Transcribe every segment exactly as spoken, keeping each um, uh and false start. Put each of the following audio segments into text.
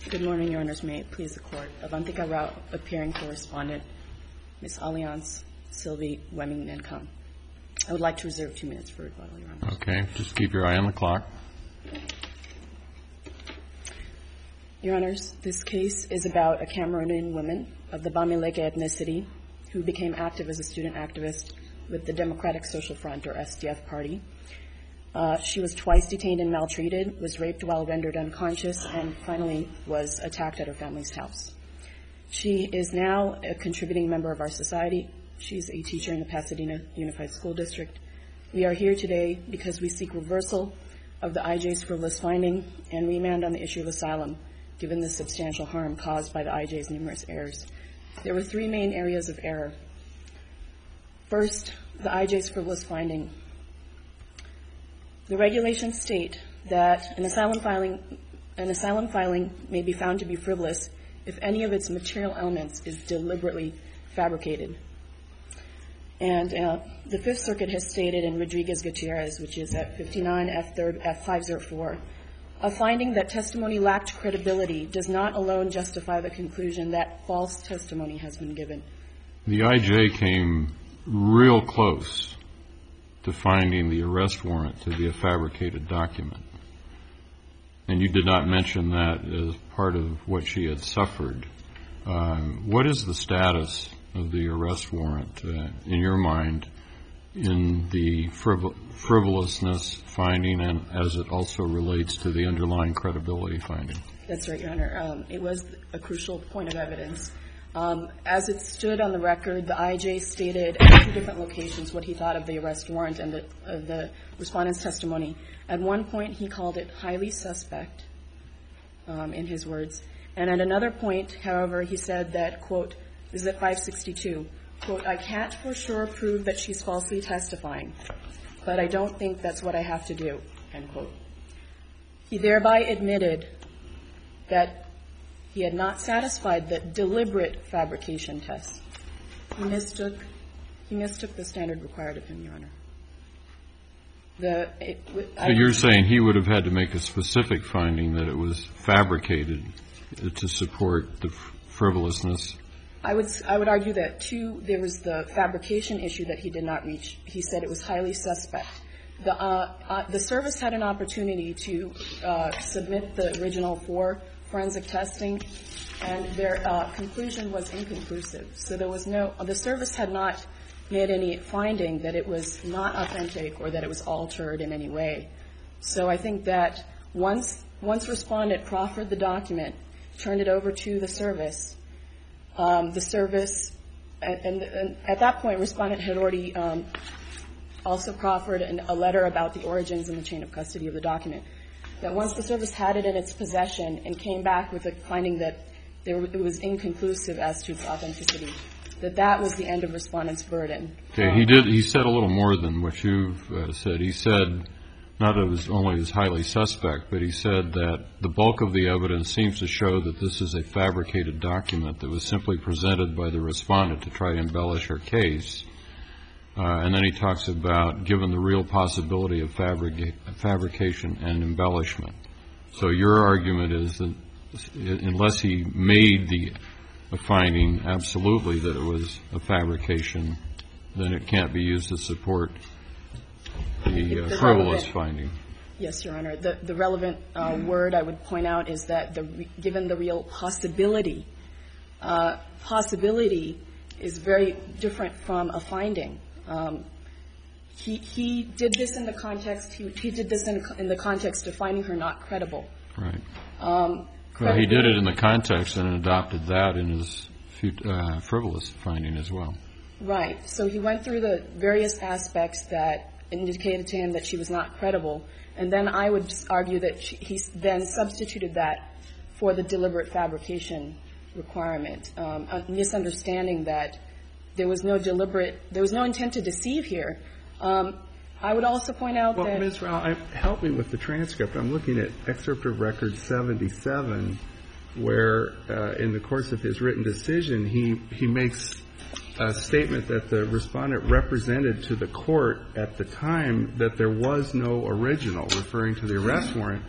Good morning, Your Honors. May it please the Court. Avantika Rao, appearing for Respondent, Miz Alliance, Sylvie Wemming-Nancom. I would like to reserve two minutes for rebuttal, Your Honors. Okay. Just keep your eye on the clock. Your Honors, this case is about a Cameroonian woman of the Bamileke ethnicity who became active as a student activist with the Democratic Social Front, or S D F, party. Uh, she was twice detained and maltreated, was raped while rendered unconscious, and finally was attacked at her family's house. She is now a contributing member of our society. She's a teacher in the Pasadena Unified School District. We are here today because we seek reversal of the I J's frivolous finding and remand on the issue of asylum, given the substantial harm caused by the I J's numerous errors. There were three main areas of error. First, the I J's frivolous finding. The regulations state that an asylum filing, an asylum filing may be found to be frivolous if any of its material elements is deliberately fabricated. And uh, the Fifth Circuit has stated in Rodriguez-Gutierrez, which is at fifty-nine F third F five oh four, a finding that testimony lacked credibility does not alone justify the conclusion that false testimony has been given. The I J came real close to finding the arrest warrant to be a fabricated document. And you did not mention that as part of what she had suffered. Um, what is the status of the arrest warrant, uh, in your mind, in the frivol- frivolousness finding and as it also relates to the underlying credibility finding? That's right, Your Honor. Um, it was a crucial point of evidence. Um, as it stood on the record, the I J stated at two different locations what he thought of the arrest warrant and the, uh, the respondent's testimony. At one point, he called it highly suspect, um, in his words. And at another point, however, he said that, quote, this is at five sixty-two, quote, I can't for sure prove that she's falsely testifying, but I don't think that's what I have to do, end quote. He thereby admitted that he had not satisfied the deliberate fabrication test. He mistook, he mistook the standard required of him, Your Honor. The, it, so I, you're saying he would have had to make a specific finding that it was fabricated to support the frivolousness? I would, I would argue that, two, there was the fabrication issue that he did not reach. He said it was highly suspect. The, uh, uh, the service had an opportunity to uh, submit the original for forensic testing, and their uh, conclusion was inconclusive. So there was no, the service had not made any finding that it was not authentic or that it was altered in any way. So I think that once, once respondent proffered the document, turned it over to the service, um, the service, and, and, and at that point, respondent had already um, also proffered an, a letter about the origins and the chain of custody of the document. That once the service had it in its possession and came back with a finding that there, it was inconclusive as to its authenticity, that that was the end of respondent's burden. Okay, um, he did. He said a little more than what you've uh, said. He said not it was only as highly suspect, but he said that the bulk of the evidence seems to show that this is a fabricated document that was simply presented by the respondent to try to embellish her case. Uh, and then he talks about given the real possibility of fabrica- fabrication and embellishment. So your argument is that unless he made the a finding absolutely that it was a fabrication, then it can't be used to support the, uh, the frivolous finding. Yes, Your Honor. The, the relevant uh, word I would point out is that the re- given the real possibility, uh, possibility is very different from a finding. Um, he, he did this in the context, he, he did this in, in the context of finding her not credible. Right. Um, well, he did it in the context and adopted that in his uh, frivolous finding as well. Right. So he went through the various aspects that indicated to him that she was not credible, and then I would argue that she, he then substituted that for the deliberate fabrication requirement, um, a misunderstanding that there was no deliberate, there was no intent to deceive here. Um, I would also point out well, that... Well, Miz Rao, I, help me with the transcript. I'm looking at excerpt of record seventy-seven, where uh, in the course of his written decision, he, he makes a statement that the respondent represented to the court at the time that there was no original, referring to the arrest warrant,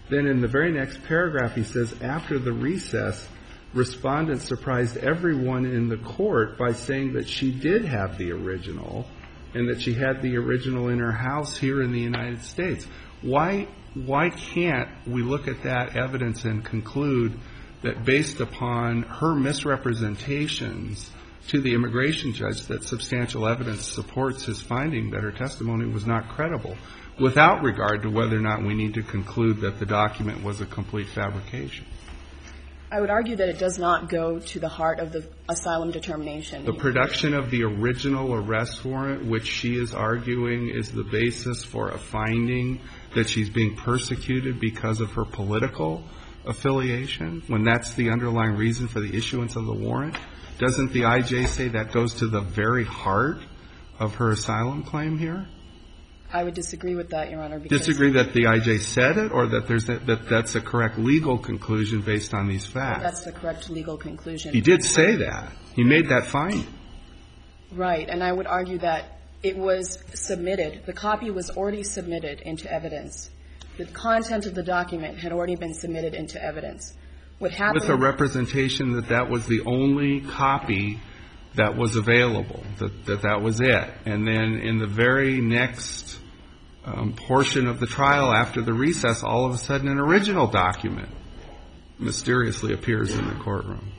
Then in the very next paragraph, he says, after the recess, respondent surprised everyone in the court by saying that she did have the original and that she had the original in her house here in the United States. Why, why can't we look at that evidence and conclude that based upon her misrepresentations to the immigration judge that substantial evidence supports his finding that her testimony was not credible, without regard to whether or not we need to conclude that the document was a complete fabrication? I would argue that it does not go to the heart of the asylum determination. The production of the original arrest warrant, which she is arguing is the basis for a finding that she's being persecuted because of her political affiliation, when that's the underlying reason for the issuance of the warrant, doesn't the I J say that goes to the very heart of her asylum claim here? I would disagree with that, Your Honor. Because disagree that the I J said it, or that there's a, that that's a correct legal conclusion based on these facts? That's the correct legal conclusion. He did say that. He made that finding. Right. And I would argue that it was submitted. The copy was already submitted into evidence. The content of the document had already been submitted into evidence. What happened? With a representation that that was the only copy that was available, that that, that was it. And then in the very next Um, portion of the trial after the recess, all of a sudden an original document mysteriously appears in the courtroom.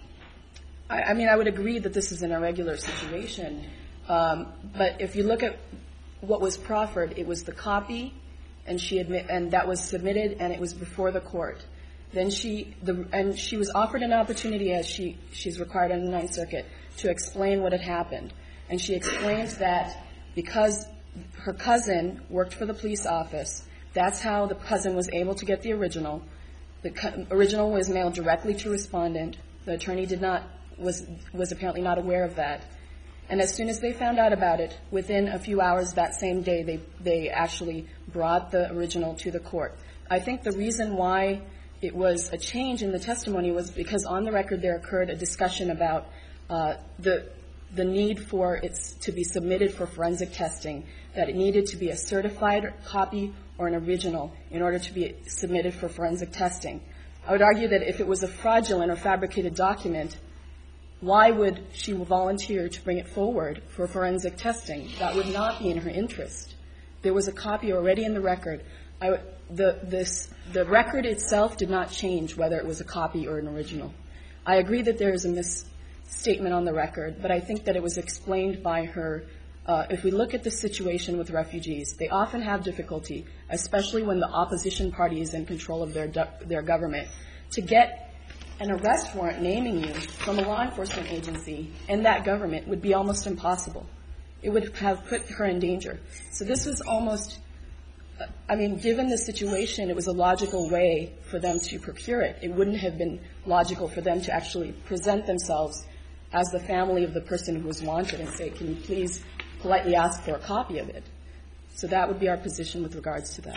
I, I mean, I would agree that this is an irregular situation. Um, but if you look at what was proffered, it was the copy, and she admit, and that was submitted, and it was before the court. Then she, the, and she was offered an opportunity, as she, she's required under the Ninth Circuit, to explain what had happened. And she explained that because her cousin worked for the police office, that's how the cousin was able to get the original. The co- original was mailed directly to respondent. The attorney did not, was, was apparently not aware of that. And as soon as they found out about it, within a few hours that same day, they, they actually brought the original to the court. I think the reason why it was a change in the testimony was because on the record there occurred a discussion about uh, the the need for it to be submitted for forensic testing, that it needed to be a certified copy or an original in order to be submitted for forensic testing. I would argue that if it was a fraudulent or fabricated document, why would she volunteer to bring it forward for forensic testing? That would not be in her interest. There was a copy already in the record. I, the, this, the record itself did not change whether it was a copy or an original. I agree that there is a misstatement on the record, but I think that it was explained by her. Uh, if we look at the situation with refugees, they often have difficulty, especially when the opposition party is in control of their their government, to get an arrest warrant naming you from a law enforcement agency and that government would be almost impossible. It would have put her in danger. So this was almost, I mean, given the situation, it was a logical way for them to procure it. It wouldn't have been logical for them to actually present themselves as the family of the person who was wanted and say, can you please politely ask for a copy of it. So that would be our position with regards to that.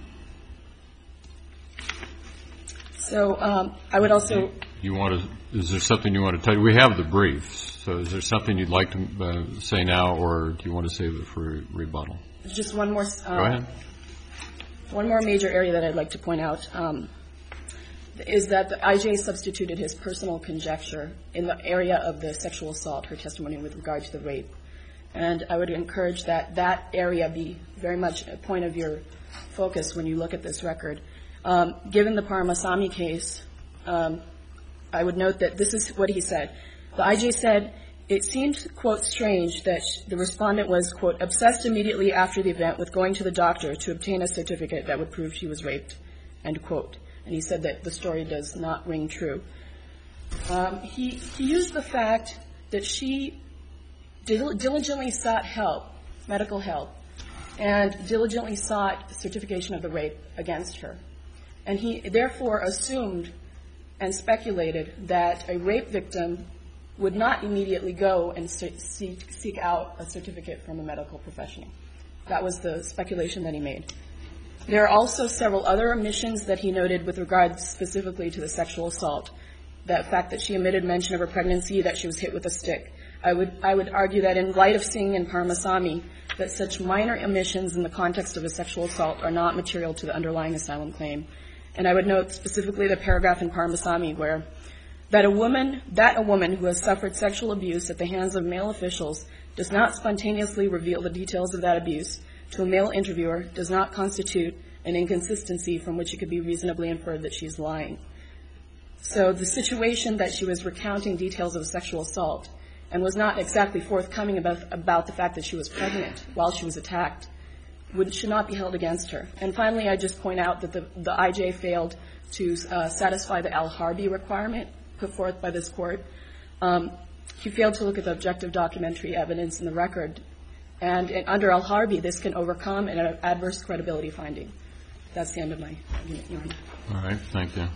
So um, I would also. You want to? Is there something you want to tell? We have the briefs. So is there something you'd like to uh, say now, or do you want to save it for rebuttal? Just one more. Uh, Go ahead. One more major area that I'd like to point out um, is that the I J substituted his personal conjecture in the area of the sexual assault, her testimony with regard to the rape. And I would encourage that that area be very much a point of your focus when you look at this record. Um, given the Paramasamy case, um, I would note that this is what he said. The I J said, it seemed, quote, strange that the respondent was, quote, obsessed immediately after the event with going to the doctor to obtain a certificate that would prove she was raped, end quote. And he said that the story does not ring true. Um, he, he used the fact that she diligently sought help, medical help, and diligently sought certification of the rape against her. And he therefore assumed and speculated that a rape victim would not immediately go and seek, seek out a certificate from a medical professional. That was the speculation that he made. There are also several other omissions that he noted with regard specifically to the sexual assault. The fact that she omitted mention of her pregnancy, that she was hit with a stick. I would I would argue that in light of Singh and Paramasamy, that such minor omissions in the context of a sexual assault are not material to the underlying asylum claim. And I would note specifically the paragraph in Parmasami where that a woman, that a woman who has suffered sexual abuse at the hands of male officials does not spontaneously reveal the details of that abuse to a male interviewer does not constitute an inconsistency from which it could be reasonably inferred that she's lying. So the situation that she was recounting details of sexual assault and was not exactly forthcoming about, about the fact that she was pregnant while she was attacked would, should not be held against her. And finally, I just point out that the, the I J failed to uh, satisfy the Al-Harbi requirement put forth by this court. Um, he failed to look at the objective documentary evidence in the record. And, and under Al-Harbi, this can overcome an adverse credibility finding. That's the end of my argument, Your Honor. All right. Thank you.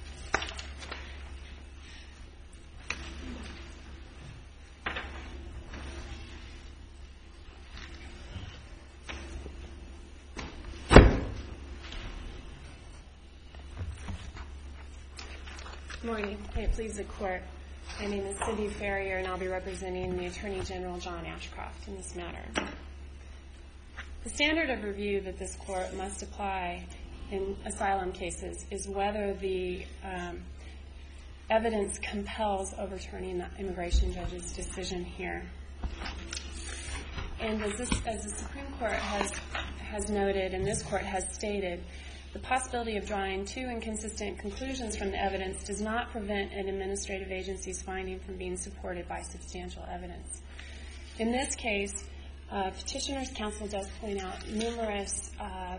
Good morning. May it please the Court. My name is Cindy Ferrier, and I'll be representing the Attorney General, John Ashcroft, in this matter. The standard of review that this Court must apply in asylum cases is whether the um, evidence compels overturning the immigration judge's decision here. And as, this, as the Supreme Court has, has noted, and this Court has stated, the possibility of drawing two inconsistent conclusions from the evidence does not prevent an administrative agency's finding from being supported by substantial evidence. In this case, uh, Petitioner's Counsel does point out numerous uh,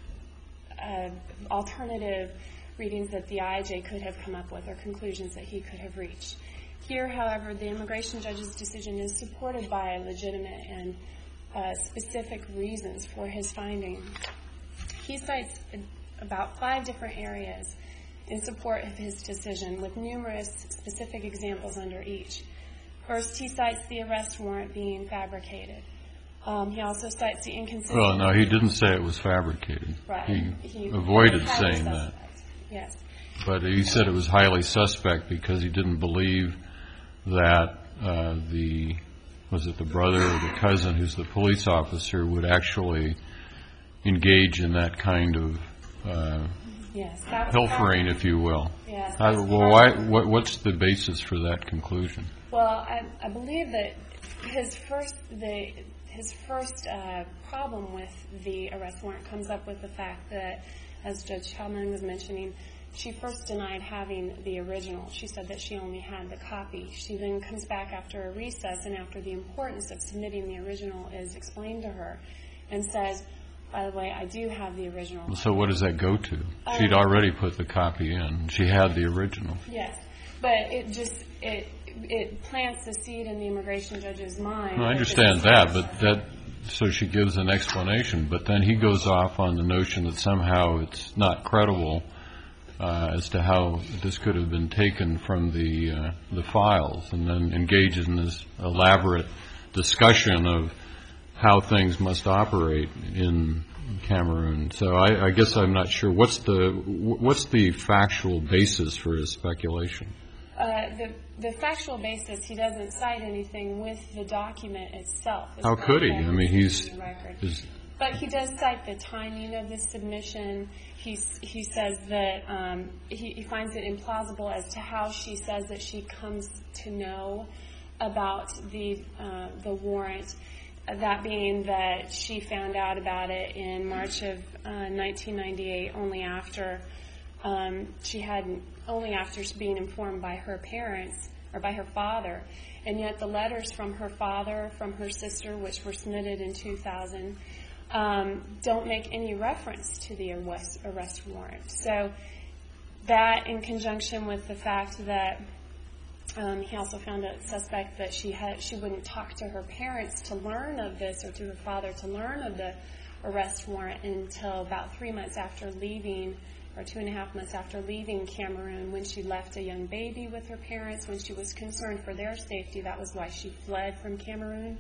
uh, alternative readings that the I J could have come up with or conclusions that he could have reached. Here, however, the immigration judge's decision is supported by legitimate and uh, specific reasons for his finding. He cites about five different areas in support of his decision, with numerous specific examples under each. First, he cites the arrest warrant being fabricated. Um, he also cites the inconsistency. Well, no, he didn't say it was fabricated. Right. He, he avoided saying that. Yes. But he said it was highly suspect because he didn't believe that uh, the, was it the brother or the cousin who's the police officer would actually engage in that kind of uh, yes, that pilfering, if you will. Yes. I, well, why, what, what's the basis for that conclusion? Well, I, I believe that his first, the, his first uh, problem with the arrest warrant comes up with the fact that, as Judge Hellman was mentioning, she first denied having the original. She said that she only had the copy. She then comes back after a recess and after the importance of submitting the original is explained to her and says, by the way, I do have the original. So what does that go to? Um, She'd already put the copy in. She had the original. Yes, but it just, it it plants the seed in the immigration judge's mind. Well, I understand that, but that, so she gives an explanation, but then he goes off on the notion that somehow it's not credible uh, as to how this could have been taken from the uh, the files, and then engages in this elaborate discussion of how things must operate in Cameroon. So I, I guess I'm not sure. What's the what's the factual basis for his speculation? Uh, the, the factual basis, he doesn't cite anything with the document itself. How could he? I mean, he's... he's but he does cite the timing of the submission. He's, he says that um, he, he finds it implausible as to how she says that she comes to know about the uh, the warrant. That being that she found out about it in March of uh, nineteen ninety-eight, only after um, she had, only after being informed by her parents or by her father, and yet the letters from her father, from her sister, which were submitted in two thousand, um, don't make any reference to the arrest, arrest warrant. So that, in conjunction with the fact that Um, he also found it suspect that she had she wouldn't talk to her parents to learn of this, or to her father to learn of the arrest warrant until about three months after leaving, or two and a half months after leaving Cameroon, when she left a young baby with her parents, when she was concerned for their safety. That was why she fled from Cameroon.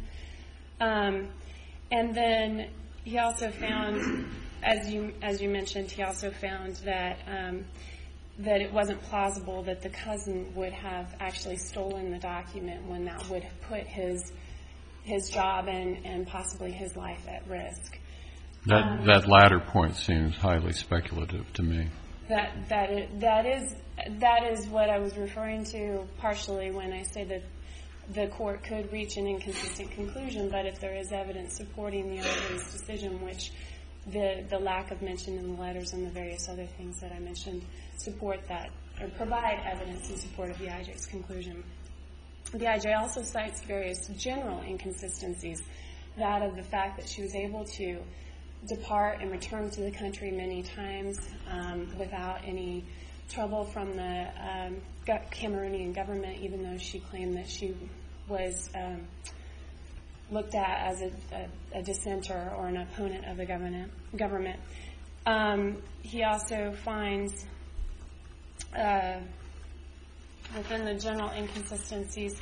Um, and then he also found, as you as you mentioned, he also found that um, that it wasn't plausible that the cousin would have actually stolen the document, when that would have put his his job and, and possibly his life at risk. That Um, that latter point seems highly speculative to me. That that is, that is that is what I was referring to partially when I say that the court could reach an inconsistent conclusion, but if there is evidence supporting the I J's decision, which the the lack of mention in the letters and the various other things that I mentioned support that or provide evidence in support of the I J's conclusion. The I J also cites various general inconsistencies, that of the fact that she was able to depart and return to the country many times um, without any trouble from the um, Cameroonian government, even though she claimed that she was um, looked at as a, a, a dissenter or an opponent of the government. government. Um, he also finds uh, within the general inconsistencies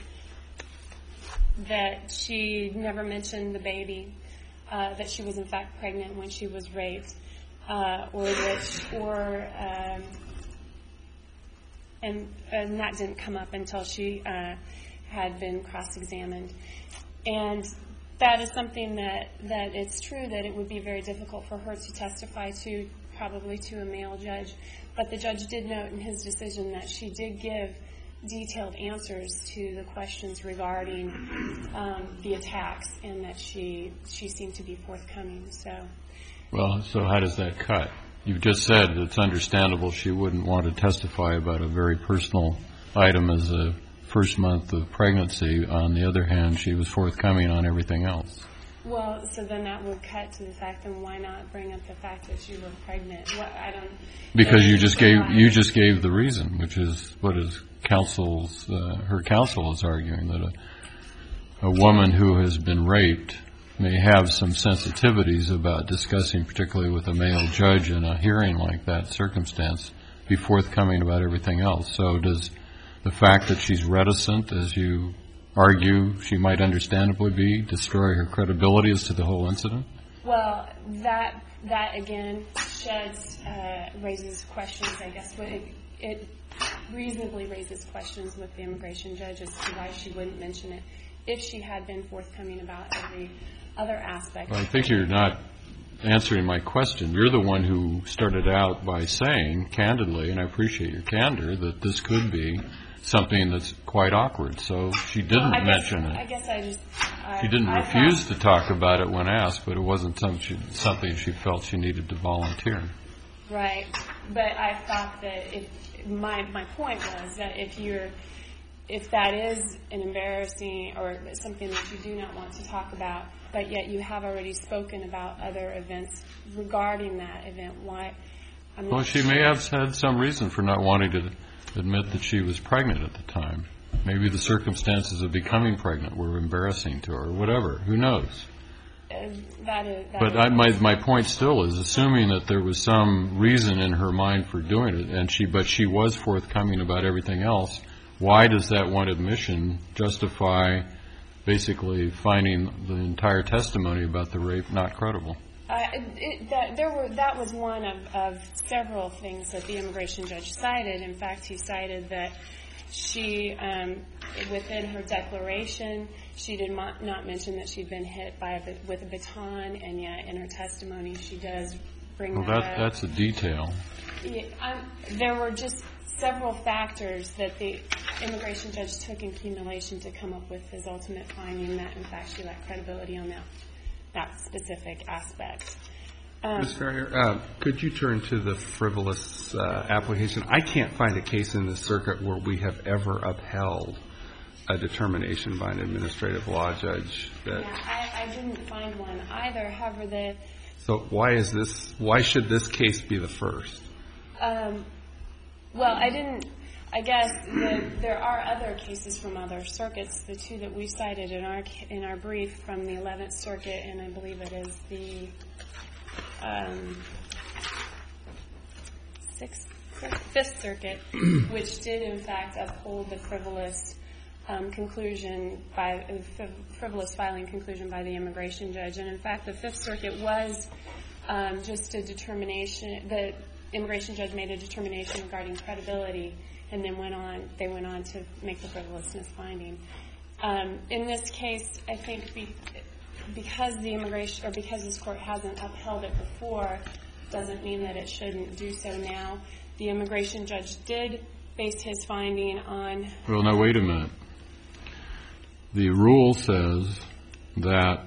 that she never mentioned the baby, uh, that she was in fact pregnant when she was raped, uh, or that, or, um, and, and that didn't come up until she uh, had been cross-examined. And that is something that, that it's true that it would be very difficult for her to testify to, probably to a male judge. But the judge did note in his decision that she did give detailed answers to the questions regarding um, the attacks, and that she she seemed to be forthcoming. So, well, so how does that cut? You've just said it's understandable she wouldn't want to testify about a very personal item as a first month of pregnancy. On the other hand, she was forthcoming on everything else. Well, so then that would cut to the fact, then why not bring up the fact that you were pregnant? What, I don't. Because you just gave you just gave the reason, which is what is counsel's uh, her counsel is arguing, that a, a woman who has been raped may have some sensitivities about discussing, particularly with a male judge in a hearing like that circumstance, be forthcoming about everything else. So does the fact that she's reticent, as you argue she might understandably be, destroy her credibility as to the whole incident? Well, that that again sheds uh, raises questions. I guess but it, it reasonably raises questions with the immigration judge as to why she wouldn't mention it if she had been forthcoming about every other aspect. Well, I think you're not answering my question. You're the one who started out by saying candidly, and I appreciate your candor, that this could be something that's quite awkward. So she didn't well, I mention guess, it. I guess I just. I, she didn't I refuse thought, to talk about it when asked, but it wasn't some, she, something she felt she needed to volunteer. Right, but I thought that if my my point was that if you're if that is an embarrassing or something that you do not want to talk about, but yet you have already spoken about other events regarding that event, why? I'm Well, not she sure. may have had some reason for not wanting to admit that she was pregnant at the time. Maybe the circumstances of becoming pregnant were embarrassing to her, or whatever. Who knows? Uh, that is. That But is I, my my point still is, assuming that there was some reason in her mind for doing it, and she but she was forthcoming about everything else. Why does that one admission justify basically finding the entire testimony about the rape not credible? Uh, it, that, there were, that was one of, of several things that the immigration judge cited. In fact, he cited that she, um, within her declaration, she did not, not mention that she'd been hit by a, with a baton, and yet in her testimony she does bring Well, that that up. that's a detail. Yeah, um, there were just several factors that the immigration judge took in accumulation to come up with his ultimate finding that, in fact, she lacked credibility on that that specific aspect. Um, Miz Ferrier, uh, could you turn to the frivolous uh, application? I can't find a case in the circuit where we have ever upheld a determination by an administrative law judge that. yeah, I, I didn't find one either. However, the So why is this? Why should this case be the first? um, well, I didn't. I guess the, there are other cases from other circuits. The two that we cited in our in our brief from the eleventh Circuit, and I believe it is the um, sixth, fifth Circuit, which did in fact uphold the frivolous um, conclusion by uh, frivolous filing conclusion by the immigration judge. And in fact, the Fifth Circuit was um, just a determination. The immigration judge made a determination regarding credibility, and then went on. They went on to make the frivolousness finding. Um, in this case, I think be, because the immigration or because this court hasn't upheld it before, doesn't mean that it shouldn't do so now. The immigration judge did base his finding on... Well, now, wait a minute. The rule says that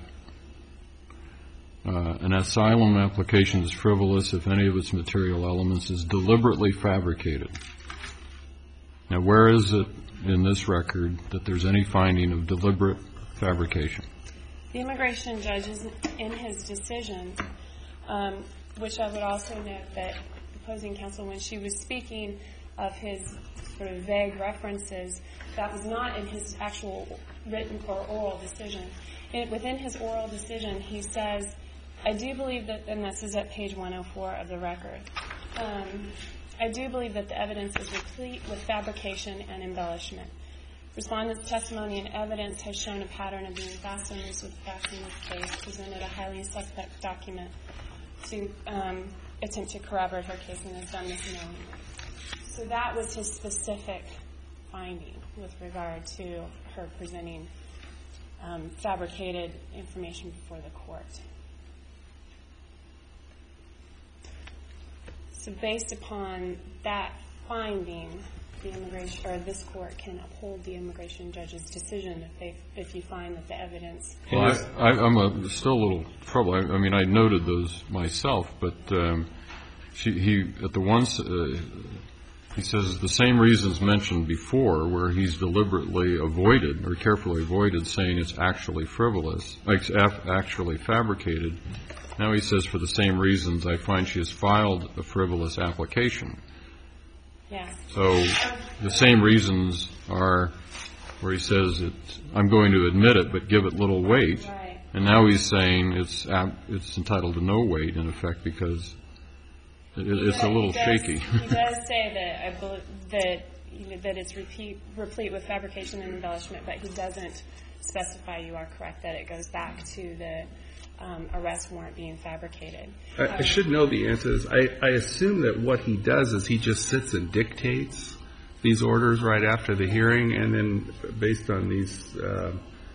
uh, an asylum application is frivolous if any of its material elements is deliberately fabricated. Now, where is it in this record that there's any finding of deliberate fabrication? The immigration judge, is in his decision, um, which I would also note that opposing counsel, when she was speaking of his sort of vague references, that was not in his actual written or oral decision. And within his oral decision, he says, I do believe that, and this is at page one oh four of the record, um, I do believe that the evidence is replete with fabrication and embellishment. Respondent's testimony and evidence has shown a pattern of being fast and loose with the facts in this case, presented a highly suspect document to um, attempt to corroborate her case and has done this knowingly. So that was his specific finding with regard to her presenting um, fabricated information before the court. So based upon that finding, the immigration or this court can uphold the immigration judge's decision if they if you find that the evidence. Well, I, I, I'm a, still a little trouble. I, I mean, I noted those myself, but um, she, he at the ones uh, he says the same reasons mentioned before, where he's deliberately avoided or carefully avoided saying it's actually frivolous, it's actually fabricated. Now he says, for the same reasons, I find she has filed a frivolous application. Yeah. So the same reasons are where he says, it's, I'm going to admit it, but give it little weight. Right. And now he's saying it's it's entitled to no weight, in effect, because it, it's a little he does, shaky. He does say that I believe that you know, that it's repeat, replete with fabrication and embellishment, but he doesn't specify. You are correct that it goes back to the um, arrest warrant being fabricated. I, I should know the answers. I, I assume that what he does is he just sits and dictates these orders right after the hearing, and then based on these uh,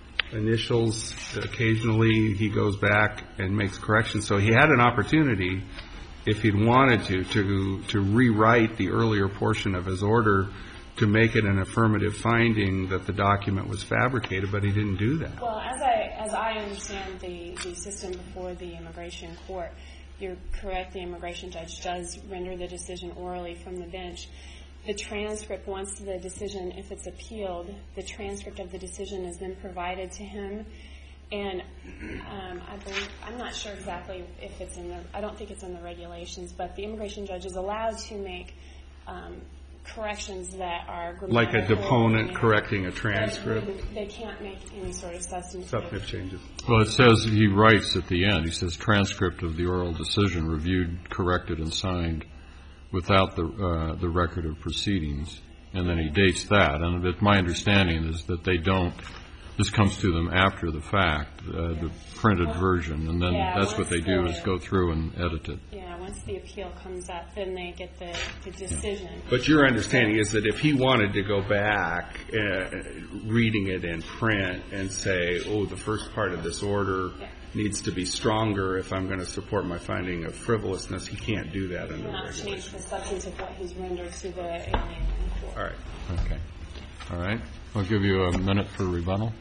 initials, occasionally he goes back and makes corrections. So he had an opportunity, if he'd wanted to, to to rewrite the earlier portion of his order to make it an affirmative finding that the document was fabricated, but he didn't do that. Well, as I as I understand the, the system before the immigration court, you're correct, the immigration judge does render the decision orally from the bench. The transcript, once the decision, if it's appealed, the transcript of the decision is then provided to him. And um, I believe, I'm not sure exactly if it's in the, I don't think it's in the regulations, but the immigration judge is allowed to make um, corrections that are like a deponent and, correcting a transcript. They can't make any sort of substantive, substantive changes. Well, it says, he writes at the end, he says, transcript of the oral decision reviewed, corrected, and signed without the uh, the record of proceedings. And then he dates that. And it, my understanding is that they don't, this comes to them after the fact, uh, the printed version, and then yeah, that's what they do the, is go through and edit it. Yeah, once the appeal comes up, then they get the, the decision. Yeah. But your understanding is that if he wanted to go back, uh, reading it in print and say, oh, the first part of this order yeah. needs to be stronger if I'm going to support my finding of frivolousness, he can't do that under the regulations. He cannot change the substance of what he's rendered to the alien. All right. Okay. All right. I'll give you a minute for rebuttal.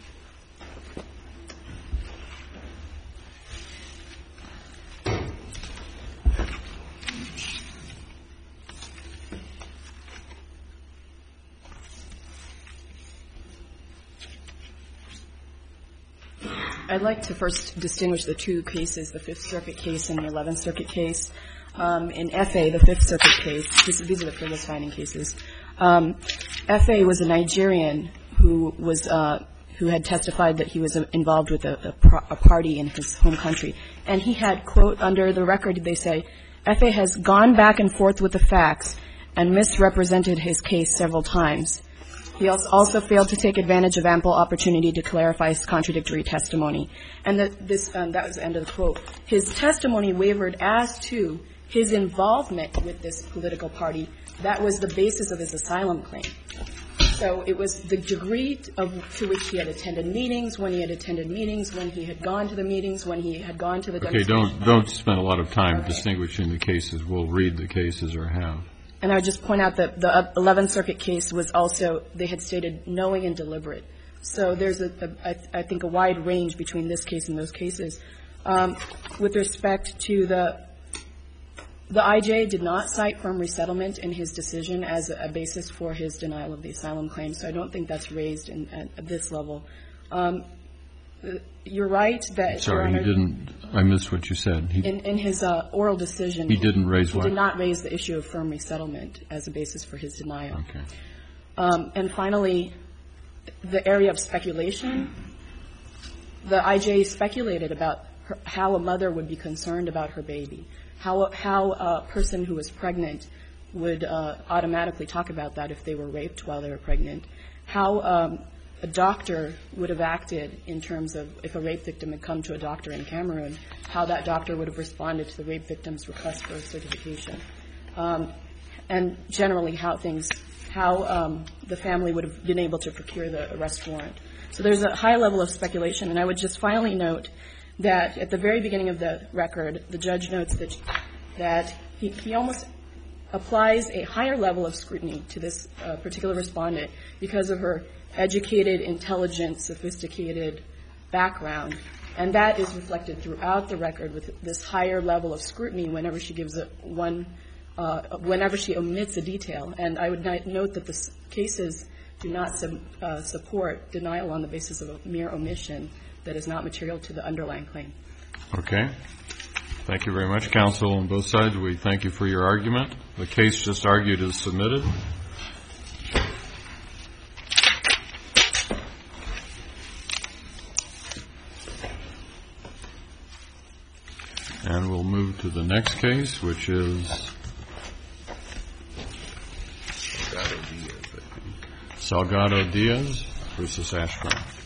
I'd like to first distinguish the two cases, the Fifth Circuit case and the Eleventh Circuit case. Um, in F A, the Fifth Circuit case, this, these are the frivolous finding cases. Um, F A was a Nigerian who was uh, who had testified that he was uh, involved with a, a, pro- a party in his home country, and he had, quote, under the record, they say, F A has gone back and forth with the facts and misrepresented his case several times. He also failed to take advantage of ample opportunity to clarify his contradictory testimony. And the, this, um, that was the end of the quote. His testimony wavered as to his involvement with this political party. That was the basis of his asylum claim. So it was the degree of, to which he had attended meetings, when he had attended meetings, when he had gone to the meetings, when he had gone to the Okay, demonstration. don't, don't spend a lot of time Okay. distinguishing the cases. We'll read the cases or have. And I would just point out that the eleventh Circuit case was also, they had stated knowing and deliberate. So there's, a, a, I, I think, a wide range between this case and those cases. Um, with respect to the, the I J did not cite firm resettlement in his decision as a, a basis for his denial of the asylum claim, so I don't think that's raised in, at, at this level. Um, you're right that... Sorry, Your he Honor, didn't, I missed what you said. He, In, in his uh, oral decision... He didn't raise he what? did not raise the issue of firm resettlement as a basis for his denial. Okay. Um, and finally, the area of speculation. The I J speculated about her, how a mother would be concerned about her baby, how, how a person who was pregnant would uh, automatically talk about that if they were raped while they were pregnant, how um, a doctor would have acted in terms of if a rape victim had come to a doctor in Cameroon, how that doctor would have responded to the rape victim's request for a certification, um, and generally how things, how um, the family would have been able to procure the arrest warrant. So there's a high level of speculation, and I would just finally note that at the very beginning of the record, the judge notes that that he, he almost applies a higher level of scrutiny to this uh, particular respondent because of her educated, intelligent, sophisticated background, and that is reflected throughout the record with this higher level of scrutiny whenever she gives a one, uh, whenever she omits a detail. And I would note that the cases do not sub, uh, support denial on the basis of a mere omission that is not material to the underlying claim. Okay. Thank you very much, counsel, on both sides. We thank you for your argument. The case just argued is submitted. And we'll move to the next case, which is Salgado Diaz versus Ashcroft.